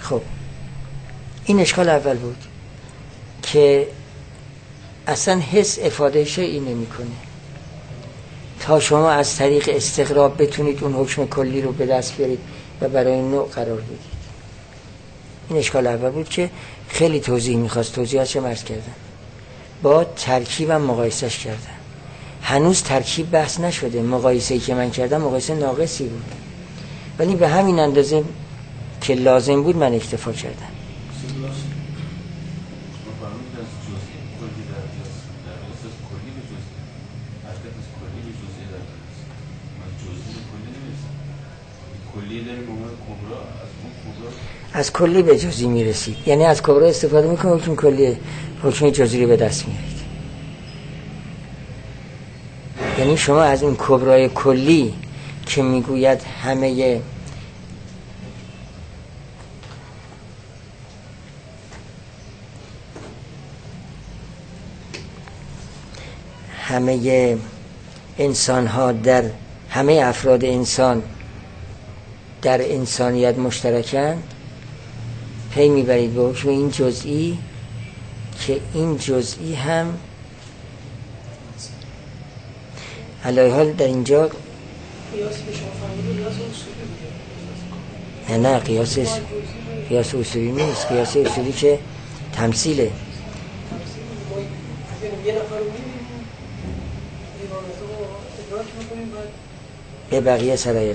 خب این اشکال اول بود که اصلا حس افاده شیئی نمی‌کنه تا شما از طریق استقراب بتونید اون حکم کلی رو به دست بیارید و برای نوع قرار بدید. این اشکال اول بود که خیلی توضیح می‌خواست، توضیحاتش عرض کردم. با ترکیبم مقایسهش کردم. هنوز ترکیب بحث نشده، مقایسه‌ای که من کردم مقایسه ناقصی بود، ولی به همین اندازه که لازم بود من اکتفا کردم. از کلی به جزئی میرسید، یعنی از کبرا استفاده میکنه حکم کلی، حکم جزئی رو به دست میارید. یعنی شما از این کبرای کلی که میگوید همه انسان ها در همه افراد انسان در انسانیت مشترکن، پی میبرید به حکم این جزئی که این جزئی هم علیه حال در اینجا نه قیاس اصولی نیست، قیاس اصولی که تمثیله. به بقیه سرایت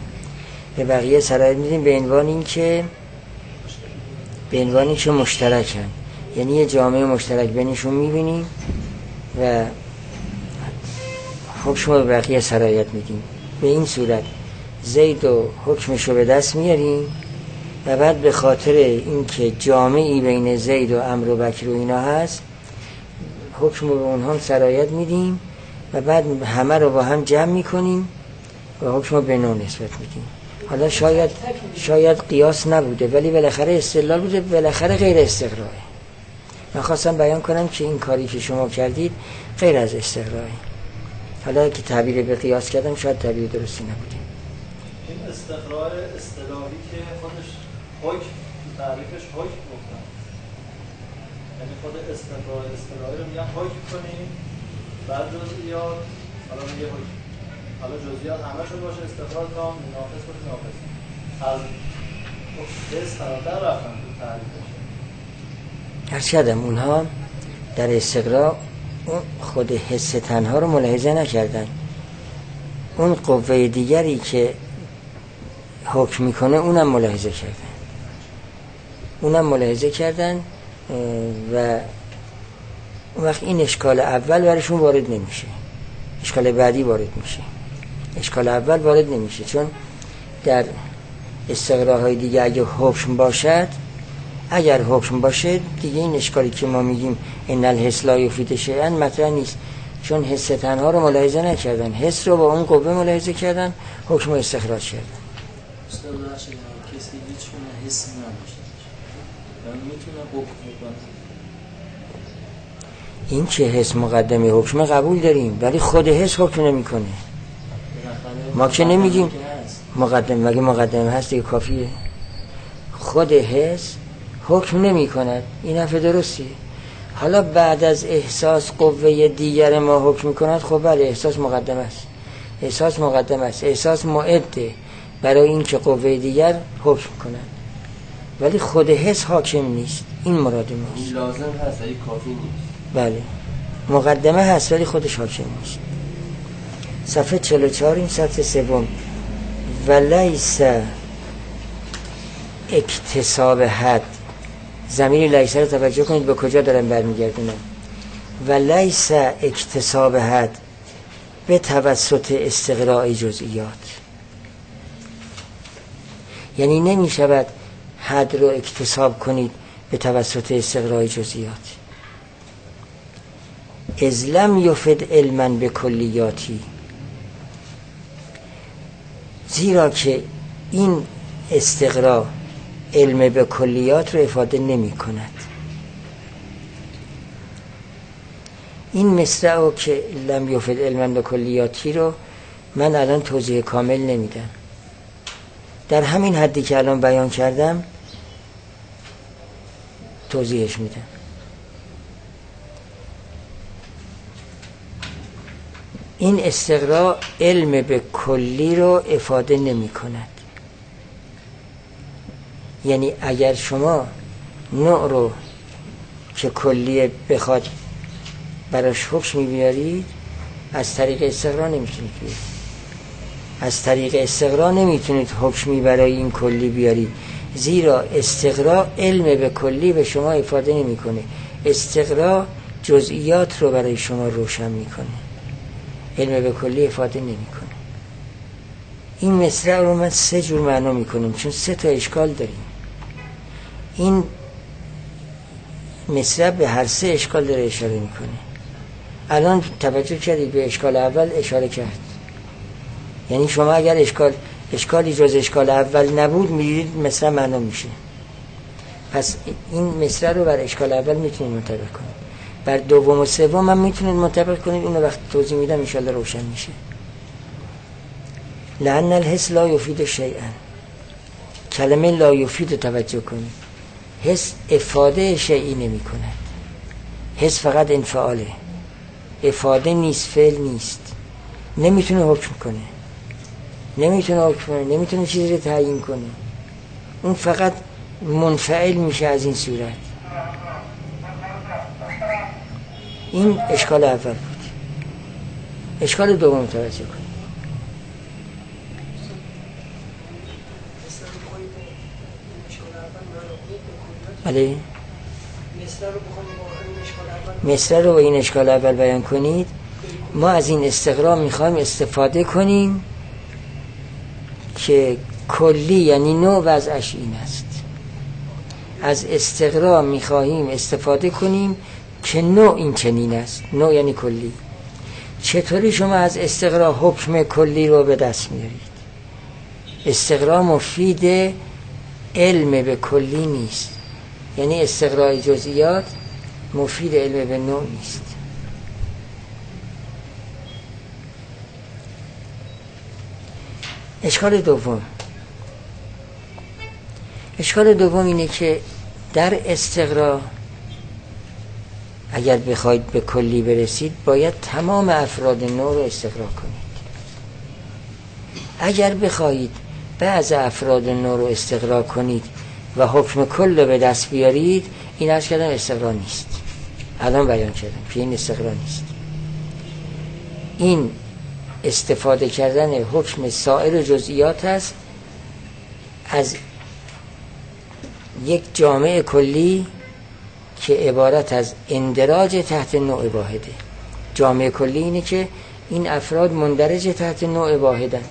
میدیم به عنوان این که مشترکن، یعنی یه جامعه مشترک بینشون میبینیم و حکم رو به بقیه سرایت میدیم. به این صورت زید و حکمش رو به دست میاریم و بعد به خاطر اینکه جامعی بین زید و عمرو و بکر و اینا هست، حکم رو به اونها سرایت میدیم و بعد همه رو با هم جمع میکنیم و حکم رو به نوع نسبت میدیم. حالا شاید قیاس نبوده، ولی بالاخره استدلال بوده، بالاخره غیر استقراءه. من خواستم بیان کنم که این کاری که شما کردید غیر از استقراءه. حالا که تعبیر به قیاس کردم شاید تعبیر درستی نبوده. این استقراء اصطلاحی که خودش حکم تعریفش حکم گفتن، یعنی خود استقراء اصطلاحی رو میگن حکم کنیم، بعد جزئیات حالا میگه حکم، حالا جزئیات همشون باشه استقراء تام، ناقص باشه ناقص. از حس فراتر رفتن تو تعریفش. عرض کردم اونها در استقراء خود حس تنها رو ملاحظه نکردن، اون قوه دیگری که حکم میکنه اونم ملاحظه کردن و اون وقت این اشکال اول برشون وارد نمیشه، اشکال بعدی وارد میشه. اشکال اول وارد نمیشه چون در استقراءهای دیگه اگر حکم باشه دیگه این اشکالی که ما میگیم ان الحس لا یفید شیئا مطرح نیست، چون حس تنها رو ملاحظه نکردن، حس رو با اون قوه ملاحظه کردن، حکم رو استخراج کردن. استاد کسی هیچ گونه حسی نداشته باشه میتونه حکم کنه. این که حس مقدمه حکم قبول داریم، ولی خود حس حکم نمیکنه. ما که نمیگیم مقدمه هست دیگه کافیه. خود حس حکم نمی کند، این حرف درستیه. حالا بعد از احساس قوه دیگر ما حکم کند، خب بله احساس مقدم است، احساس معده برای این که قوه دیگر حکم کند، ولی خود حس حاکم نیست. این مراد ماست. این لازم هست ولی کافی نیست. بله مقدمه هست ولی خودش حاکم نیست. صفحه 44 این سطر سوم. ولیس اکتساب حد، ضمیر لیس رو توجه کنید به کجا دارم برمیگردونم. ولیس اکتساب حد به توسط استقراء جزئیات، یعنی نمی شود حد رو اکتساب کنید به توسط استقراء جزئیات. اذ لم یفد علما به کلیاتی، زیرا که این استقراء علم به کلیات رو افاده نمی کند. این مصرع که لم یفد علما به کلیاتی رو من الان توضیح کامل نمیدم. در همین حدی که الان بیان کردم توضیحش میدم. این استقرا علم به کلی رو افاده نمی کند. یعنی اگر شما نوع رو که کلیه بخواد براش حکمی بیارید، از طریق استقرا نمیتونید بیارید. از طریق استقرا نمیتونید حکمی برای این کلی بیارید، زیرا استقرا علم به کلی به شما افاده نمیکنه. استقرا جزئیات رو برای شما روشن میکنه، علم به کلی افاده نمیکنه. این مصرع رو من 3 جور معنا میکنم چون 3 تا اشکال داریم. این مصرع به هر 3 اشکال داره اشاره میکنه. الان توجه کردید به اشکال اول اشاره کرد، یعنی شما اگر اشکالی جز اشکال اول نبود میدید مصرع معنا میشه. پس این مصرع رو بر اشکال اول میتونید منطبق کنید، بر دوم و سوم هم میتونید منطبق کنید. اون وقت توضیح میدم ان شاء الله روشن میشه. لأن الحس لا یفید شیئا، کلمه لا یفید توجه کنید. حس افاده شیئی نمی کند. حس فقط انفعاله، افاده نیست، فعل نیست. نمیتونه حکم کنه، نمیتونه چیزی رو تعیین کنه. اون فقط منفعل میشه از این صورت. این اشکال اول بود. اشکال دوم توجه کنید. بله، مصرع رو با این اشکال اول بیان کنید. ما از این استقرا میخوایم استفاده کنیم که کلی یعنی نوع وضعش این است. از استقرا میخواهیم استفاده کنیم که نوع این چنین است. نوع یعنی کلی. چطوری شما از استقرا حکم کلی رو به دست میارید؟ استقرا مفید علم به کلی نیست، یعنی استقراء جزئیات مفید علم به نوع نیست. اشکال دوم اینه که در استقراء اگر بخواید به کلی برسید باید تمام افراد نوع رو استقراء کنید. اگر بخواید بعض افراد نوع رو استقراء کنید و حکم کل رو به دست بیارید، این عرض کردم استقراء نیست. الان بیان کردم که این استقراء نیست. این استفاده کردن حکم سایر جزئیات است از یک جامعه کلی که عبارت از اندراج تحت نوع واحده. جامعه کلی اینه که این افراد مندرج تحت نوع واحدن.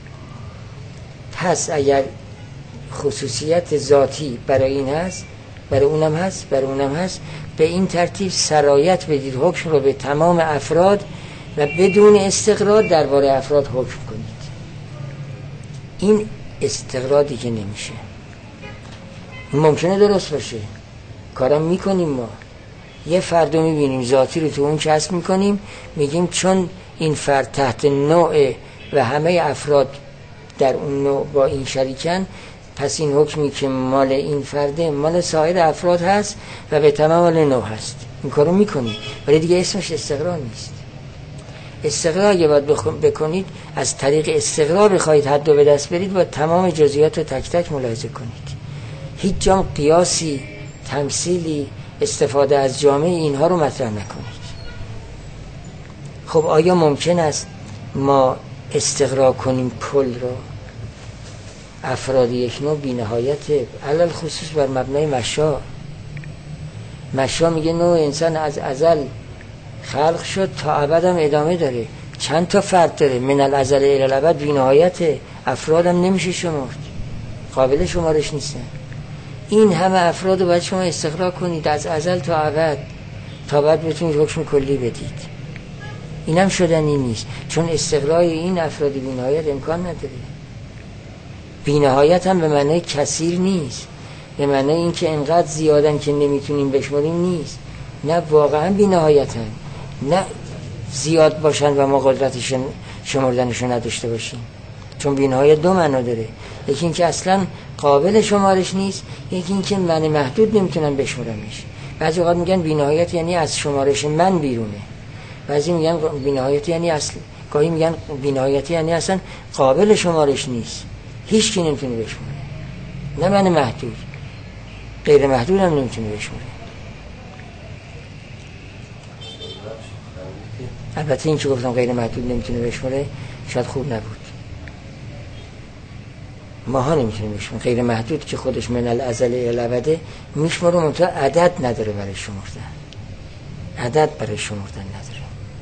پس اگر خصوصیت ذاتی برای این هست، برای اونم هست، به این ترتیب سرایت بدید حکم رو به تمام افراد و بدون استقرار درباره افراد حکم کنید. این استقراری که نمیشه. این ممکنه درست باشه، کارم میکنیم. ما یه فرد رو میبینیم ذاتی رو تو اون کسب میکنیم، میگیم چون این فرد تحت نوع و همه افراد در اون نوع با این شریکن، پس این حکمی که مال این فرده مال سایر افراد هست و به تمام مال نوع هست. این کارو میکنیم، ولی دیگه اسمش استقرار نیست. استقرار اگه باید بکنید، از طریق استقرار بخواید حد رو به دست برید و تمام جزئیات رو تک تک ملاحظه کنید. هیچ جام قیاسی، تمثیلی، استفاده از جامعه اینها رو مطرح نکنید. خب آیا ممکن است ما استقرار کنیم کل را، افراد یک نوع بی نهایت، علل خصوص بر مبنای مشا میگه نوع انسان از ازل خلق شد تا ابد هم ادامه داره، چند تا فرد داره، من الازل الی الابد بی نهایت، افرادم نمیشه شمرد، قابل شمارش نیستن. این همه افراد رو باید شما استقرار کنید از ازل تا ابد تا بعد بتونید حکم کلی بدید. اینم شدنی نیست، چون استقرار این افراد بی نهایت امکان نداره. بی نهایت هم به معنی کثیر نیست، به معنی این که انقدر زیادن که نمیتونیم بشماریم نیست. نه واقعا بی نهایتن، نه زیاد باشن و ما قدرتشون شمردنشون نداشته باشیم. چون بی‌نهایت دو معنا داره، یکی این که اصلا قابل شمارش نیست، یکی این که من محدود نمیتونم بشمارمش. بعضی اوقات میگن بی‌نهایت یعنی از شمارش من بیرونه، بعضی میگن بی‌نهایت یعنی اصل، گاهی میگن بی‌نهایت یعنی اصلا قابل شمارش نیست، هیچ کی نمیتونه بشماره، نه من محدود، غیر محدود هم نمیتونه بشماره. البته این که گفتم غیر محدود نمیتونه بشماره شاید خوب نبود، ماها نمیتونیم بشماره. غیر محدود که خودش من الازل الی الابد میشماره، منتها عدد نداره برای شمردن، عدد برای شمردن نداره.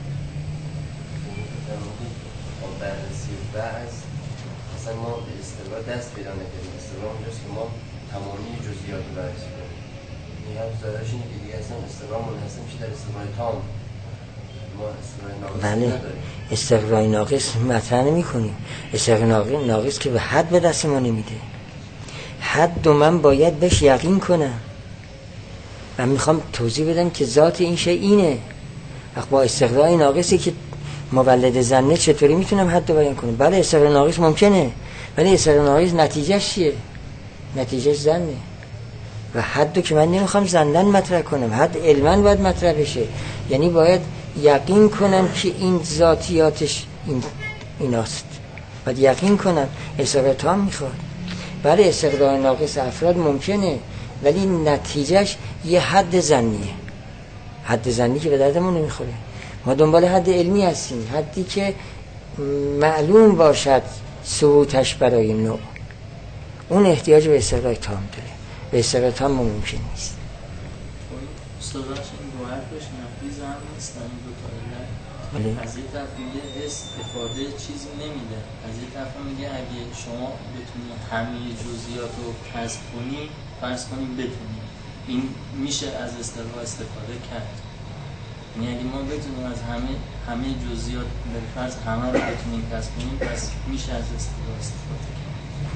بررسی بعض اصلا ما به اصطلاح دست پیدا نکردیم. اصطلاح اونجاست که ما تمامی جزئیات رو بررسی کنیم. این هم ضررش اینه که دیگه اصلا اصطلاح منحصر میشه در اصطلاح تام. ما اصطلاح ناقص نداریم. استقرار ناقص مطرح نمی‌کنیم. استقرار ناقص که به حد به دست ما نمیده. حد من باید بهش یقین کنم. من میخوام توضیح بدم که ذات این شی اینه. با استقرار ناقصی که مولد زنه چطوری میتونم حد رو بیان کنم؟ بله استقرار ناقص ممکنه، ولی استقرار ناقص نتیجهش چیه؟ نتیجهش زنه. و حد رو که من نمیخوام زندن مطرح کنم، حد علماً باید مطرح بشه، یعنی باید یقین کنم که این ذاتیاتش ایناست، باید یقین کنم. استقرار تام میخواد. بله استقرار ناقص افراد ممکنه، ولی نتیجهش یه حد زنیه، حد زنی که به دردمون نمیخوره. ما دنبال حد علمی هستیم، حدی که معلوم باشد ثبوتش برای نوع. اون احتیاج به استقرار تام داره، به استقرار تام ممکن نیست. استاداش این دو حرفش نفیز هم نیست، این دو تا علت. از یه طرف میگه استفاده چیزی نمیده، از یه طرف میگه اگه شما بتونی همه جزئیات رو کسب کنی، فرض کنیم بتونی، این میشه از استقرار استفاده کرد. یعنی اگه ما بتونیم از همه جزئیات بالفرض همه رو بتونیم کسب کنیم، پس میشه از استقرار استفاده کرد.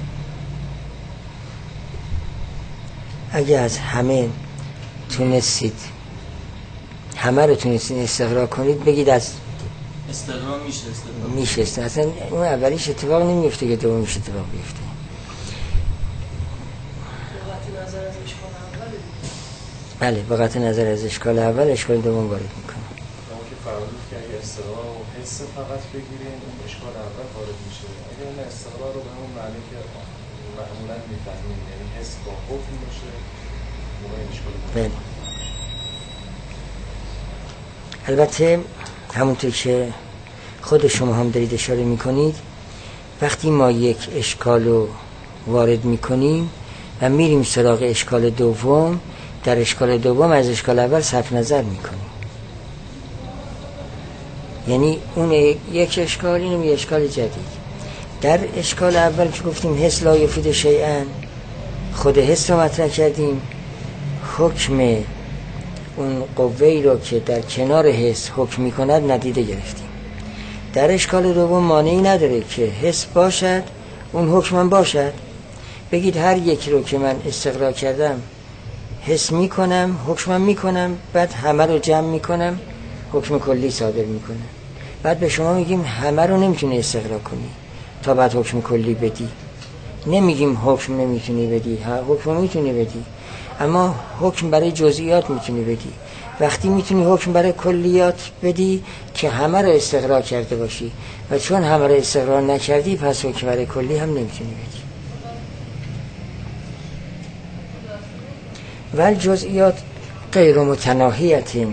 اگه از همه تونستید، همه رو تونستید استقرار کنید، بگید از استقرار میشه. اصلا اون اولیش اتفاق نمیفته که دومیش اتفاق بیفته. بله به قطع نظر از اشکال اول، اشکال دوم وارد میکنه. اما که فرمودید که اگه استقرار و حس فقط بگیریم اون اشکال اول وارد میشه. اگه اون استقرار رو به اون معنی که معمولا میفهمیم، یعنی حس با حکم باشه، موقع اشکال بله. البته همونطور که خود شما هم دارید اشاره میکنید، وقتی ما یک اشکال رو وارد میکنیم و میریم سراغ اشکال دوم، در اشکال دوم از اشکال اول صرف نظر میکنیم. یعنی اون یک اشکال، اینم یک اشکال جدید. در اشکال اول که گفتیم حس لا یفید شیئا، خود حس رو مطرح کردیم، حکم اون قوه‌ای رو که در کنار حس حکم میکند ندیده گرفتیم. در اشکال دوم مانعی نداره که حس باشد، اون حکم باشد. بگید هر یک رو که من استقرار کردم حس میکنم، حکمم میکنم، بعد همه رو جمع میکنم، حکم کلی صادر میکنم. بعد به شما میگیم همه رو نمیتونی استقرار کنی تا بعد حکم کلی بدی. نمیگیم حکم نمیتونی بدی، حکم میتونی بدی، اما حکم برای جزئیات میتونی بدی. وقتی میتونی حکم برای کلیات بدی که همه رو استقرار کرده باشی، و چون همه رو استقرار نکردی پس حکم برای کلی هم نمیتونی بدی. ول جزئیات غیر متناهیتین،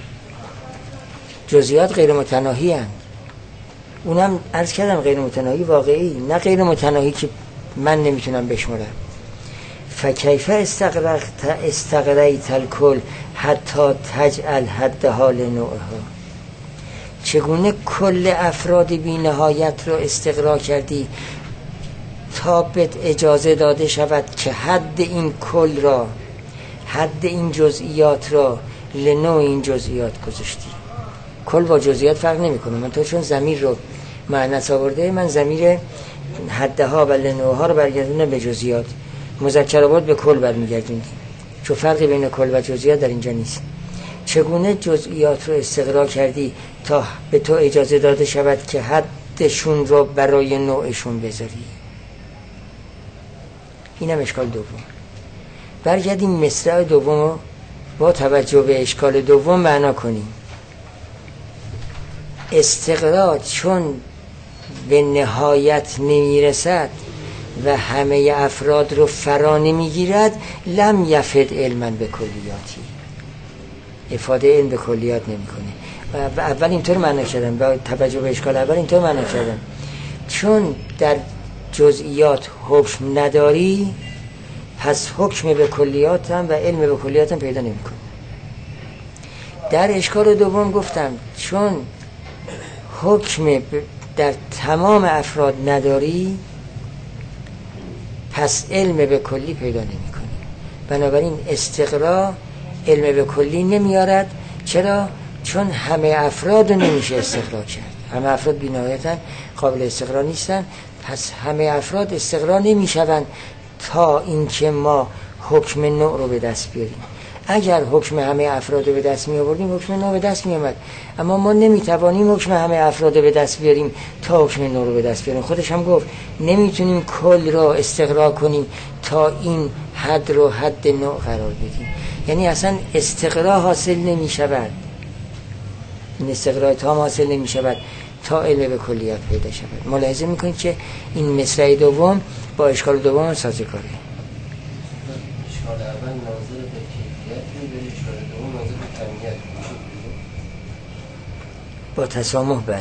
جزئیات غیر متناهی هستند. اونم عرض کردم غیر متناهی واقعی، نه غیر متناهی که من نمیتونم بشمرم. فکیف استقریت الکل حتی تجعل حدها لنوعها، چگونه کل افراد بی نهایت رو استقرار کردی تا بهت اجازه داده شود که حد این کل را، حد این جزئیات را لنوع این جزئیات گذاشتی. کل با جزئیات فرق نمیکنه. من تو چون ضمیر رو معنیس آورده، من ضمیر حدها و لنوعها رو برگردونم به جزئیات، مذکر آورد به کل برمیگردونیم، چون فرقی بین کل و جزئیات در اینجا نیست. چگونه جزئیات رو استقرار کردی تا به تو اجازه داده شود که حد حدشون رو برای نوعشون بذاری. اینم اشکال دوم. برگردیم مصرع دوم رو با توجه به اشکال دوم معنا کنیم. استقرار چون به نهایت نمیرسد و همه افراد رو فرا نمیگیرد، لم یفد علما به کلیاتی، افاده علم به کلیات نمیکنه. و اول اینطور معنا کردم، با توجه به اشکال اول اینطور معنا کردم چون در جزئیات حکم نداری، پس حکم به کلیات هم و علم به کلیات هم پیدا نمیکنه. در اشکال دوم گفتم چون حکم در تمام افراد نداری، پس علم به کلی پیدا نمی کنی. بنابراین استقرا علم به کلی نمیارد. چرا؟ چون همه افراد رو نمیشه استقرا کرد. همه افراد بی‌نهایتاً قابل استقرا نیستن، پس همه افراد استقرا نمیشوند تا اینکه ما حکم نوع رو به دست بیاریم. اگر حکم همه افراد رو به دست می آوردیم، حکم نوع به دست می آمد. اما ما نمیتوانیم حکم همه افراد رو به دست بیاریم تا حکم نوع رو به دست بیاریم. خودش هم گفت نمیتونیم کل را استقرا کنیم تا این حد رو حد نوع قرار بدیم. یعنی اصلا استقرا حاصل نمی شود، این استقرا تام حاصل نمی شود تا علم به کلیات پیدا شود. ملاحظه میکنید که این مصرع دوم با اشکال دوم سازگاره. اشکال اول ناظر به کیفیت می‌بری، اشکال دوم ناظر به کمیت میشه. با تسامح بله.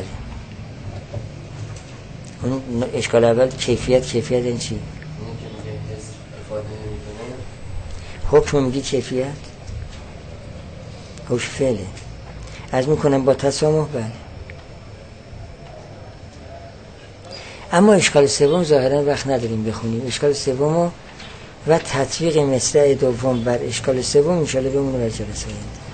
اون اشکال اول کیفیت این چی؟ این که میگه حس افاده نمی‌کنه. حکم میگی کیفیت؟ حکم فعله. از میکنم با تسامح بله. اما اشکال سوم ظاهرا وقت نداریم بخونیم. اشکال سوم و تطبیق مصرع دوم بر اشکال سوم انشاءالله بمونه بر جلسه آینده.